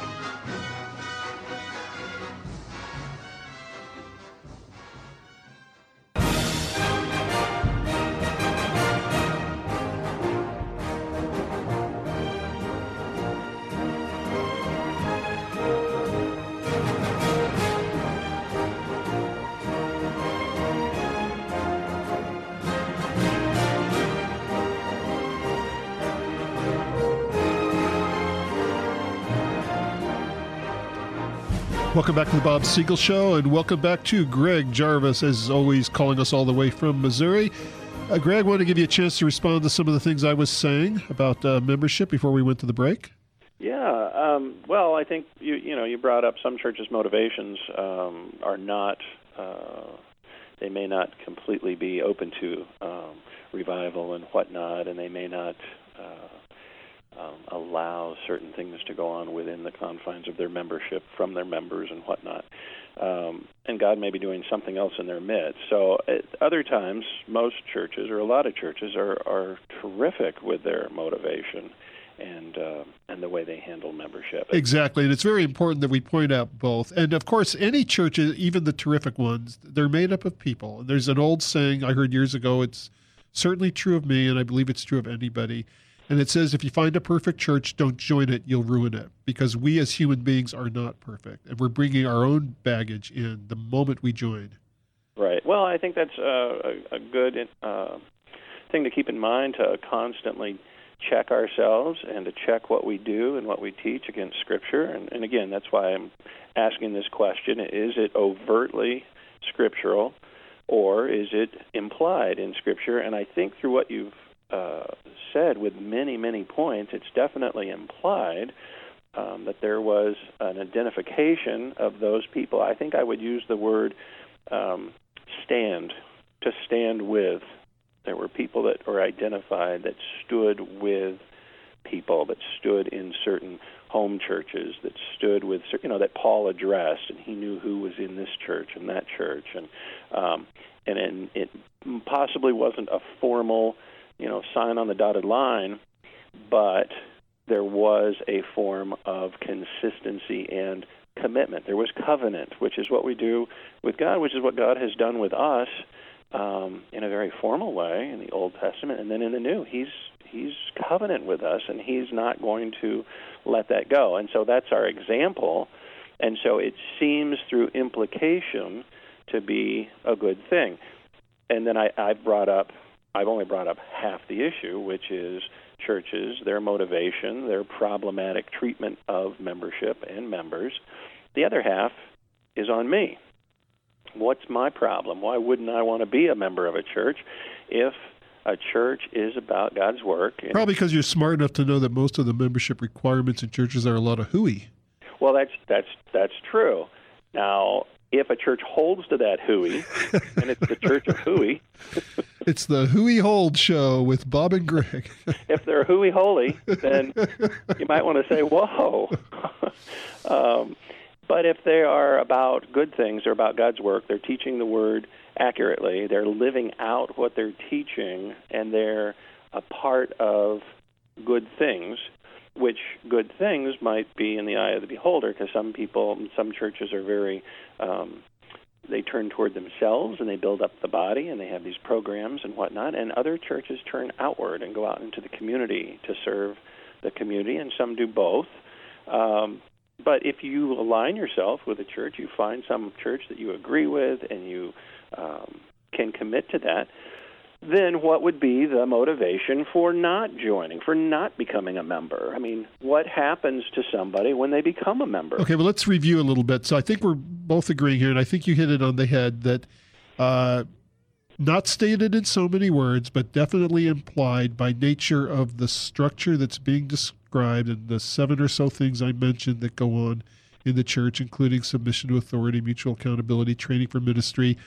Welcome back to the Bob Siegel Show, and welcome back to Greg Jarvis, as always, calling us all the way from Missouri. Uh, Greg, I wanted to give you a chance to respond to some of the things I was saying about uh, membership before we went to the break. Yeah, um, well, I think you you know you brought up some churches' motivations um, are not uh, they may not completely be open to um, revival and whatnot, and they may not. Uh, Um, allow certain things to go on within the confines of their membership from their members and whatnot. Um, and God may be doing something else in their midst. So at other times, most churches, or a lot of churches, are, are terrific with their motivation and uh, and the way they handle membership. Exactly, and it's very important that we point out both. And, of course, any churches, even the terrific ones, they're made up of people. There's an old saying I heard years ago, it's certainly true of me, and I believe it's true of anybody. And it says, if you find a perfect church, don't join it, you'll ruin it. Because we as human beings are not perfect. And we're bringing our own baggage in the moment we join. Right. Well, I think that's a, a good uh, thing to keep in mind, to constantly check ourselves and to check what we do and what we teach against Scripture. And, and again, that's why I'm asking this question. Is it overtly scriptural, or is it implied in Scripture? And I think through what you've Uh, said with many, many points, it's definitely implied um, that there was an identification of those people. I think I would use the word um, stand, to stand with. There were people that were identified that stood with people, that stood in certain home churches, that stood with, you know, that Paul addressed, and he knew who was in this church and that church. And, um, and, and it possibly wasn't a formal you know, sign on the dotted line, but there was a form of consistency and commitment. There was covenant, which is what we do with God, which is what God has done with us um, in a very formal way in the Old Testament, and then in the New. He's He's covenant with us, and He's not going to let that go. And so that's our example. And so it seems through implication to be a good thing. And then I, I brought up I've only brought up half the issue, which is churches, their motivation, their problematic treatment of membership and members. The other half is on me. What's my problem? Why wouldn't I want to be a member of a church if a church is about God's work? And probably because you're smart enough to know that most of the membership requirements in churches are a lot of hooey. Well, that's that's that's true. Now, if a church holds to that hooey, and it's the Church of Hooey. It's the Hooey Hold Show with Bob and Greg. If they're hooey holy, then you might want to say, whoa. um, but if they are about good things, they're about God's work, they're teaching the Word accurately, they're living out what they're teaching, and they're a part of good things, which good things might be in the eye of the beholder, because some people, some churches are very, um, they turn toward themselves and they build up the body and they have these programs and whatnot, and other churches turn outward and go out into the community to serve the community, and some do both. Um, but if you align yourself with a church, you find some church that you agree with and you um, can commit to that, then what would be the motivation for not joining, for not becoming a member? I mean, what happens to somebody when they become a member? Okay, well, let's review a little bit. So I think we're both agreeing here, and I think you hit it on the head, that uh, not stated in so many words, but definitely implied by nature of the structure that's being described and the seven or so things I mentioned that go on in the church, including submission to authority, mutual accountability, training for ministry,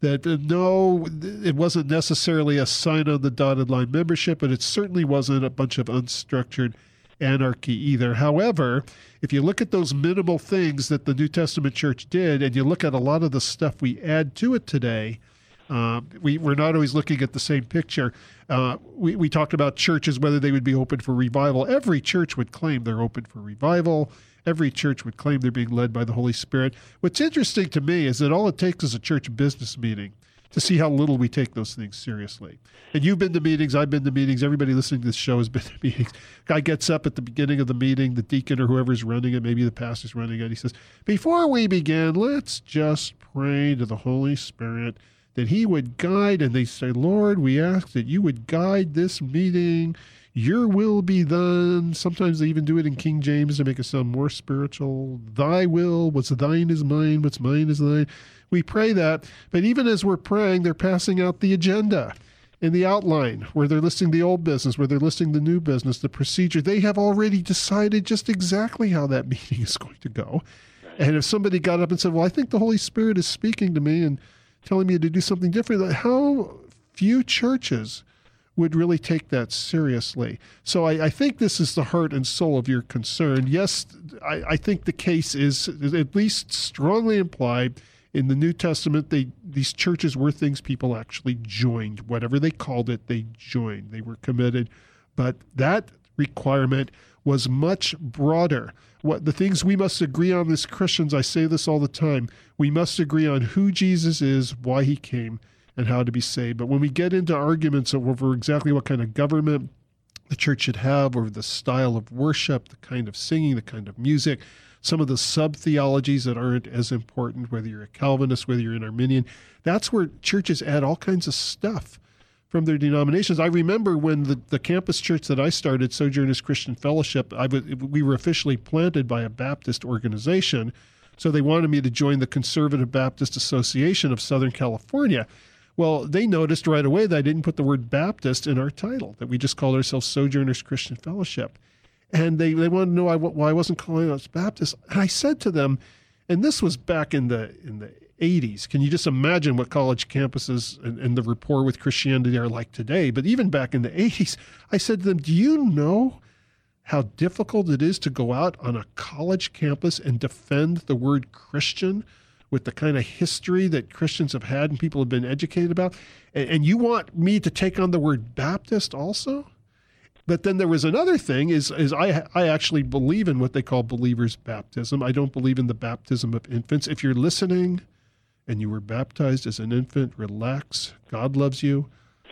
that uh, no, it wasn't necessarily a sign on the dotted line membership, but it certainly wasn't a bunch of unstructured anarchy either. However, if you look at those minimal things that the New Testament church did, and you look at a lot of the stuff we add to it today, uh, we, we're not always looking at the same picture. Uh, we, we talked about churches, whether they would be open for revival. Every church would claim they're open for revival. Every church would claim they're being led by the Holy Spirit. What's interesting to me is that all it takes is a church business meeting to see how little we take those things seriously. And you've been to meetings, I've been to meetings, everybody listening to this show has been to meetings. Guy gets up at the beginning of the meeting, the deacon or whoever's running it, maybe the pastor's running it, he says, before we begin, let's just pray to the Holy Spirit that he would guide, and they say, Lord, we ask that you would guide this meeting, your will be done. Sometimes they even do it in King James to make it sound more spiritual. Thy will, what's thine is mine, what's mine is thine. We pray that, but even as we're praying, they're passing out the agenda and the outline, where they're listing the old business, where they're listing the new business, the procedure. They have already decided just exactly how that meeting is going to go. And if somebody got up and said, well, I think the Holy Spirit is speaking to me and telling me to do something different, how few churches would really take that seriously. So I, I think this is the heart and soul of your concern. Yes, I, I think the case is at least strongly implied in the New Testament. They these churches were things people actually joined. Whatever they called it, they joined. They were committed. But that requirement was much broader. What the things we must agree on as Christians, I say this all the time, we must agree on who Jesus is, why he came, and how to be saved. But when we get into arguments over exactly what kind of government the church should have, or the style of worship, the kind of singing, the kind of music, some of the sub-theologies that aren't as important, whether you're a Calvinist, whether you're an Arminian, that's where churches add all kinds of stuff from their denominations. I remember when the, the campus church that I started, Sojourners Christian Fellowship, I w- we were officially planted by a Baptist organization, so they wanted me to join the Conservative Baptist Association of Southern California. Well, they noticed right away that I didn't put the word Baptist in our title, that we just called ourselves Sojourners Christian Fellowship. And they, they wanted to know why I wasn't calling us Baptist. And I said to them, and this was back in the in the eighties. Can you just imagine what college campuses and, and the rapport with Christianity are like today? But even back in the eighties, I said to them, do you know how difficult it is to go out on a college campus and defend the word Christian with the kind of history that Christians have had and people have been educated about? And, and you want me to take on the word Baptist also? But then there was another thing, is, is I I actually believe in what they call believers' baptism. I don't believe in the baptism of infants. If you're listening and you were baptized as an infant, relax. God loves you.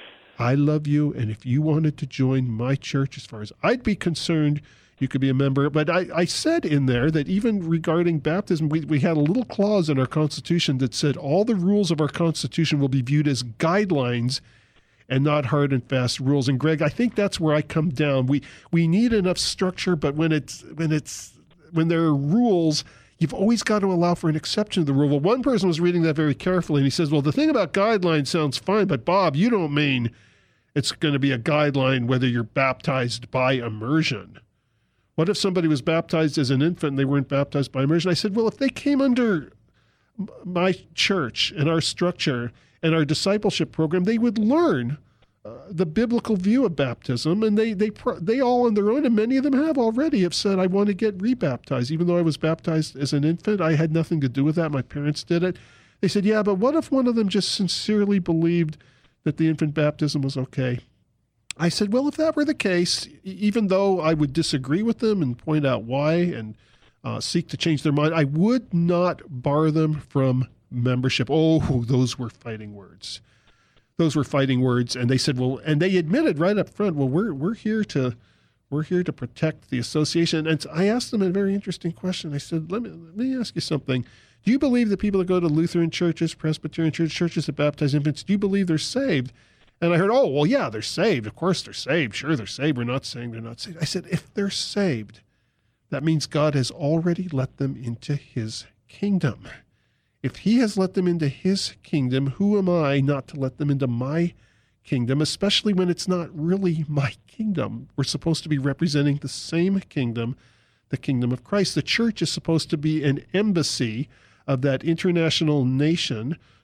I love you. And if you wanted to join my church, as far as I'd be concerned, you could be a member. But I, I said in there that even regarding baptism, we, we had a little clause in our Constitution that said all the rules of our Constitution will be viewed as guidelines and not hard and fast rules. And Greg, I think that's where I come down. We we need enough structure, but when it's when it's when there are rules, you've always got to allow for an exception to the rule. Well, one person was reading that very carefully, and he says, well, the thing about guidelines sounds fine, but Bob, you don't mean it's going to be a guideline whether you're baptized by immersion. What if somebody was baptized as an infant and they weren't baptized by immersion? I said, well, if they came under my church and our structure and our discipleship program, they would learn uh, the biblical view of baptism, and they they they all on their own, and many of them have already, have said, I want to get rebaptized. Even though I was baptized as an infant, I had nothing to do with that. My parents did it. They said, yeah, but what if one of them just sincerely believed that the infant baptism was okay? I said, well, if that were the case, even though I would disagree with them and point out why and uh, seek to change their mind, I would not bar them from membership. Oh, those were fighting words. Those were fighting words. And they said, well, and they admitted right up front, well, we're we're here to we're here to protect the association. And I asked them a very interesting question. I said, let me let me ask you something. Do you believe that people that go to Lutheran churches, Presbyterian churches, churches that baptize infants, do you believe they're saved? And I heard, oh, well, yeah, they're saved. Of course they're saved. Sure, they're saved. We're not saying they're not saved. I said, if they're saved, that means God has already let them into his kingdom. If he has let them into his kingdom, who am I not to let them into my kingdom, especially when it's not really my kingdom? We're supposed to be representing the same kingdom, the kingdom of Christ. The church is supposed to be an embassy of that international nation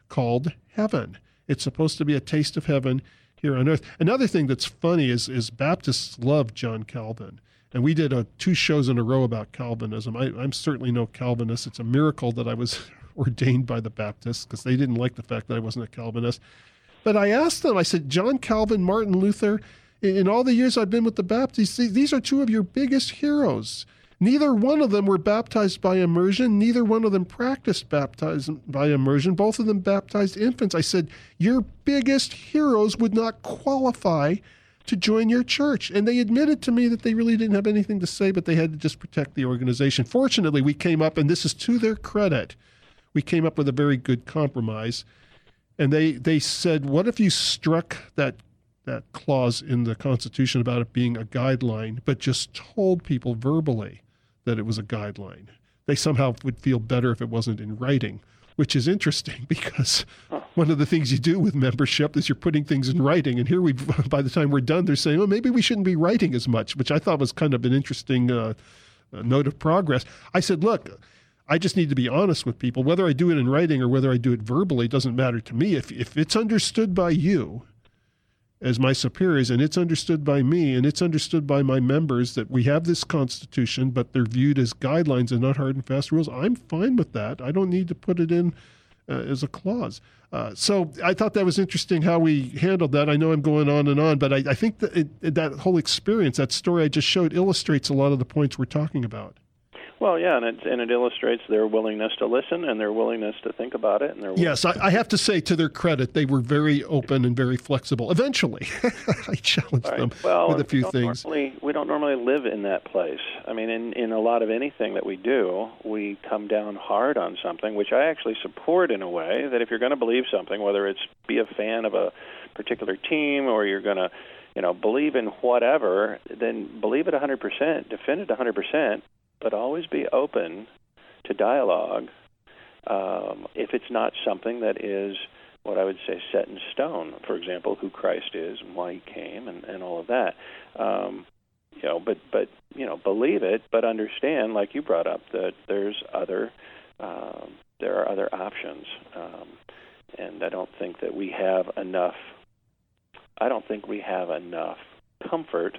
called heaven. It's supposed to be a taste of heaven here on earth. Another thing that's funny is, is Baptists love John Calvin. And we did a, two shows in a row about Calvinism. I, I'm certainly no Calvinist. It's a miracle that I was ordained by the Baptists because they didn't like the fact that I wasn't a Calvinist. But I asked them, I said, John Calvin, Martin Luther, in, in all the years I've been with the Baptists, these are two of your biggest heroes. Neither one of them were baptized by immersion. Neither one of them practiced baptizing by immersion. Both of them baptized infants. I said, your biggest heroes would not qualify to join your church. And they admitted to me that they really didn't have anything to say, but they had to just protect the organization. Fortunately, we came up, and this is to their credit, we came up with a very good compromise. And they, they said, what if you struck that that clause in the Constitution about it being a guideline, but just told people verbally that it was a guideline? They somehow would feel better if it wasn't in writing, which is interesting because one of the things you do with membership is you're putting things in writing. And here we, by the time we're done, they're saying, well, maybe we shouldn't be writing as much, which I thought was kind of an interesting uh, note of progress. I said, look, I just need to be honest with people. Whether I do it in writing or whether I do it verbally doesn't matter to me. If if it's understood by you as my superiors, and it's understood by me, and it's understood by my members that we have this Constitution, but they're viewed as guidelines and not hard and fast rules, I'm fine with that. I don't need to put it in uh, as a clause. Uh, so I thought that was interesting how we handled that. I know I'm going on and on, but I, I think that it, that whole experience, that story I just showed, illustrates a lot of the points we're talking about. Well, yeah, and it, and it illustrates their willingness to listen and their willingness to think about it. And their yes, I, I have to say, to their credit, they were very open and very flexible. Eventually, I challenged right. them well, with a few we things. Normally, we don't normally live in that place. I mean, in, in a lot of anything that we do, we come down hard on something, which I actually support in a way, that if you're going to believe something, whether it's be a fan of a particular team or you're going to, you know, believe in whatever, then believe it one hundred percent, defend it one hundred percent, but always be open to dialogue um, if it's not something that is what I would say set in stone. For example, who Christ is and why he came and, and all of that. Um, you know, but, but, you know, believe it, but understand, like you brought up, that there's other, um, there are other options. Um, and I don't think that we have enough, I don't think we have enough comfort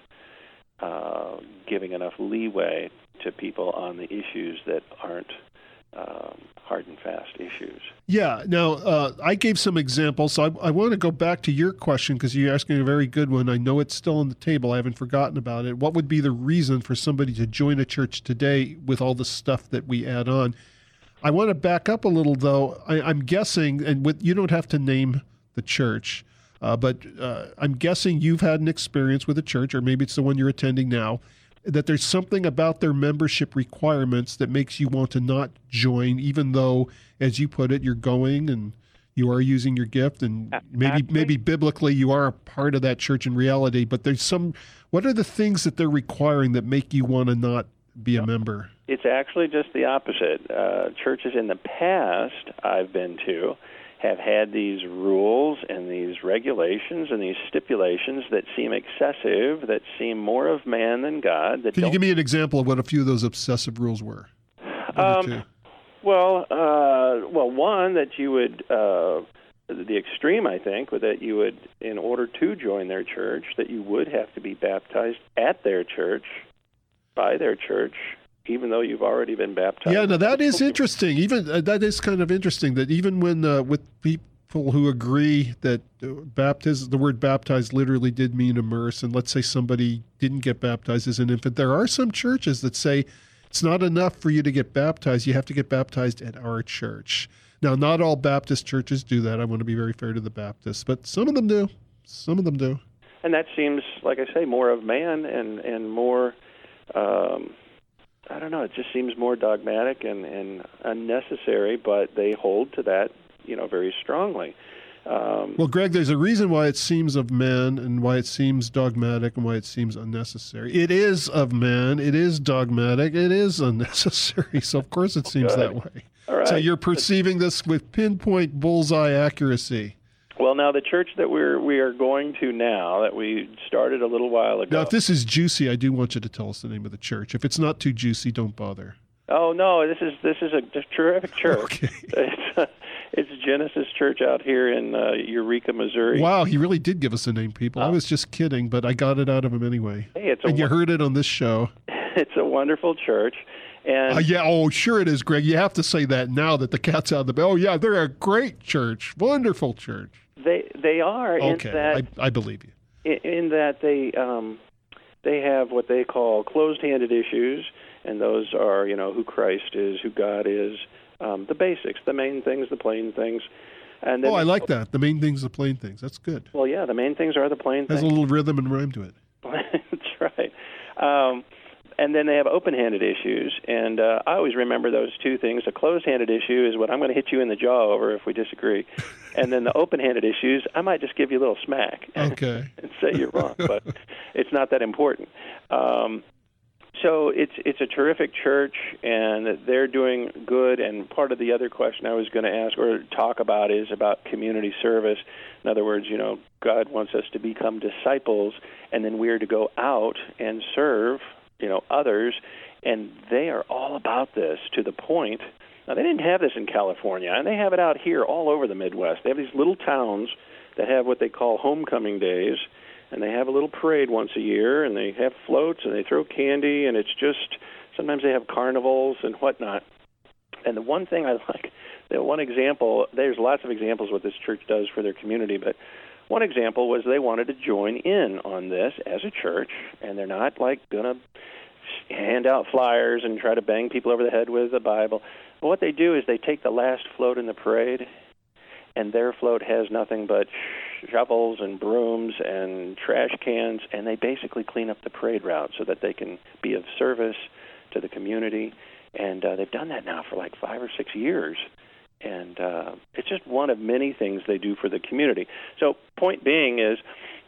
uh, giving enough leeway to people on the issues that aren't um, hard and fast issues. Yeah. Now, uh, I gave some examples. So I, I want to go back to your question because you're asking a very good one. I know it's still on the table. I haven't forgotten about it. What would be the reason for somebody to join a church today with all the stuff that we add on? I want to back up a little, though. I, I'm guessing, and with, you don't have to name the church, uh, but uh, I'm guessing you've had an experience with a church, or maybe it's the one you're attending now, that there's something about their membership requirements that makes you want to not join, even though, as you put it, you're going and you are using your gift, and maybe Actually, maybe biblically you are a part of that church in reality, but there's some, what are the things that they're requiring that make you want to not be a member? It's actually just the opposite. Uh, churches in the past I've been to have had these rules and these regulations and these stipulations that seem excessive, that seem more of man than God. That Can don't... you give me an example of what a few of those obsessive rules were? Um, well, uh, well, one that you would, uh, the extreme, I think, that you would, in order to join their church, that you would have to be baptized at their church, by their church, even though you've already been baptized. Yeah, now that is interesting. Even uh, that is kind of interesting that even when uh, with people who agree that uh, baptism, the word baptized literally did mean immerse, and let's say somebody didn't get baptized as an infant, there are some churches that say it's not enough for you to get baptized. You have to get baptized at our church. Now, not all Baptist churches do that. I want to be very fair to the Baptists, but some of them do. Some of them do. And that seems, like I say, more of man and, and more... Um, I don't know, it just seems more dogmatic and, and unnecessary, but they hold to that, you know, very strongly. Um, well, Greg, there's a reason why it seems of man and why it seems dogmatic and why it seems unnecessary. It is of man, it is dogmatic, it is unnecessary, so of course it seems Good. that way. All right. So you're perceiving this with pinpoint bullseye accuracy. Well, now the church that we're we are going to now, that we started a little while ago. Now, if this is juicy, I do want you to tell us the name of the church. If it's not too juicy, don't bother. Oh no, this is this is a, a terrific church. Okay. It's, it's Genesis Church out here in uh, Eureka, Missouri. Wow, he really did give us a name, people. I was just kidding, but I got it out of him anyway. Hey, it's a and you won- heard it on this show. It's a wonderful church. And uh, yeah, oh, sure it is, Greg. You have to say that now that the cat's out of the bag. Oh, yeah, they're a great church, wonderful church. They they are. Okay, in that, I, I believe you. In, in that they um, they have what they call closed-handed issues, and those are, you know, who Christ is, who God is, um, the basics, the main things, the plain things. And then oh, I like that. The main things, the plain things. That's good. Well, yeah, the main things are the plain Has things. a little rhythm and rhyme to it. That's right. Um, and then they have open-handed issues, and uh, I always remember those two things. A closed-handed issue is what I'm going to hit you in the jaw over if we disagree. And then the open-handed issues, I might just give you a little smack okay. and say you're wrong, but it's not that important. Um, so it's it's a terrific church, and they're doing good. And part of the other question I was going to ask or talk about is about community service. In other words, you know, God wants us to become disciples, and then we're to go out and serve, you know, others. And they are all about this to the point. Now, they didn't have this in California, and they have it out here all over the Midwest. They have these little towns that have what they call homecoming days, and they have a little parade once a year, and they have floats, and they throw candy, and it's just, sometimes they have carnivals and whatnot. And the one thing I like, the one example, there's lots of examples what this church does for their community, but one example was they wanted to join in on this as a church, and they're not like going to hand out flyers and try to bang people over the head with the Bible. But what they do is they take the last float in the parade, and their float has nothing but shovels and brooms and trash cans, and they basically clean up the parade route so that they can be of service to the community. And uh, they've done that now for like five or six years. And uh, it's just one of many things they do for the community. So point being is,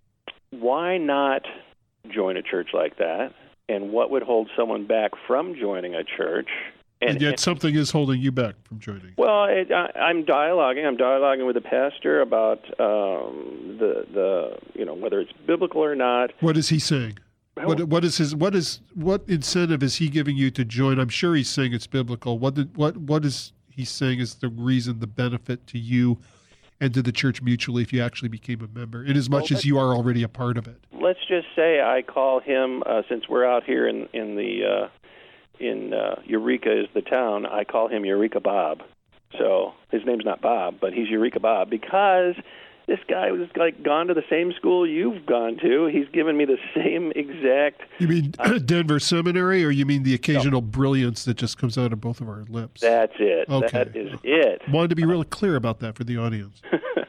why not join a church like that? And what would hold someone back from joining a church? And, and yet and, something is holding you back from joining. Well, it, I, I'm dialoguing. I'm dialoguing with the pastor about um, the the you know whether it's biblical or not. What is he saying? Well, what what is his what is what incentive is he giving you to join? I'm sure he's saying it's biblical. What did, what what is he saying is the reason, the benefit to you and to the church mutually if you actually became a member, in as much well, as you are already a part of it? Let's just say I call him uh, since we're out here in in the. Uh, in uh, Eureka is the town, I call him Eureka Bob. So his name's not Bob, but he's Eureka Bob because this guy was like gone to the same school you've gone to. He's given me the same exact... You mean uh, Denver Seminary, or you mean the occasional no. brilliance that just comes out of both of our lips? That's it. Okay. That is it. Wanted to be really clear about that for the audience.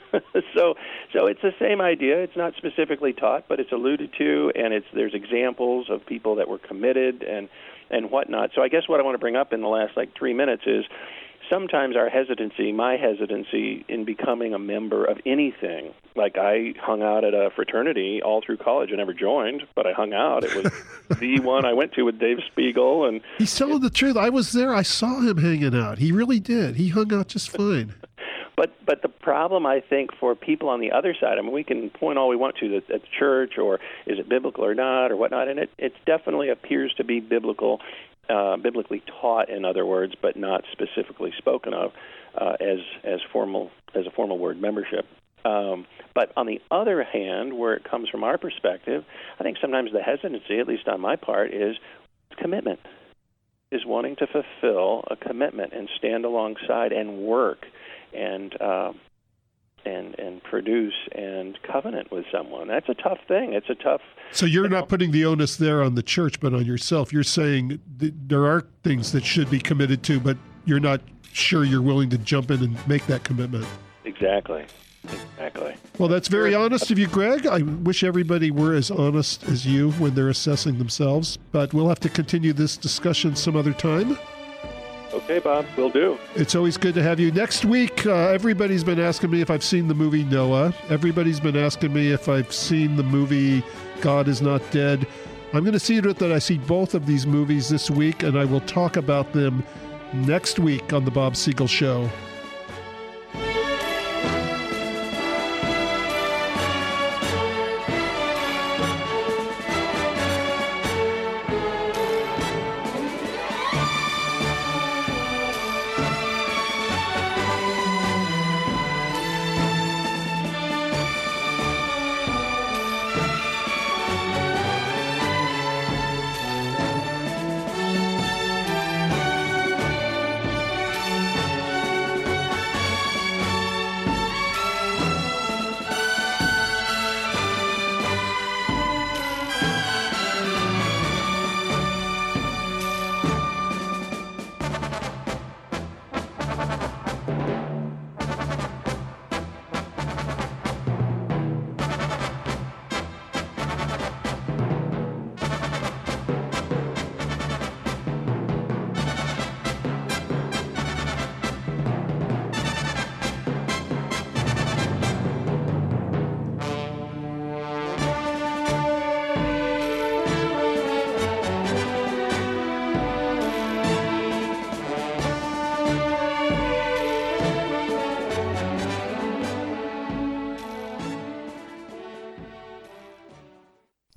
so so it's the same idea. It's not specifically taught, but it's alluded to, and it's there's examples of people that were committed and and whatnot. So I guess what I want to bring up in the last like three minutes is sometimes our hesitancy, my hesitancy in becoming a member of anything. Like I hung out at a fraternity all through college. I never joined, but I hung out. It was the one I went to with Dave Spiegel. And he's telling the truth. I was there. I saw him hanging out. He really did. He hung out just fine. But but the problem, I think, for people on the other side, I mean, we can point all we want to at the church, or is it biblical or not, or whatnot, and it, it definitely appears to be biblical, uh, biblically taught, in other words, but not specifically spoken of uh, as as formal as a formal word, membership. Um, but on the other hand, where it comes from our perspective, I think sometimes the hesitancy, at least on my part, is commitment, is wanting to fulfill a commitment and stand alongside and work and uh, and and produce and covenant with someone. That's a tough thing. It's a tough... So you're not putting the onus there on the church, but on yourself. You're saying that there are things that should be committed to, but you're not sure you're willing to jump in and make that commitment. Exactly. Exactly. Well, that's very honest of you, Greg. I wish everybody were as honest as you when they're assessing themselves, but we'll have to continue this discussion some other time. Okay, Bob, will do. It's always good to have you. Next week, uh, everybody's been asking me if I've seen the movie Noah. Everybody's been asking me if I've seen the movie God Is Not Dead. I'm going to see to it that I see both of these movies this week, and I will talk about them next week on The Bob Siegel Show.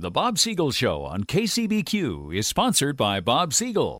The Bob Siegel Show on K C B Q is sponsored by Bob Siegel.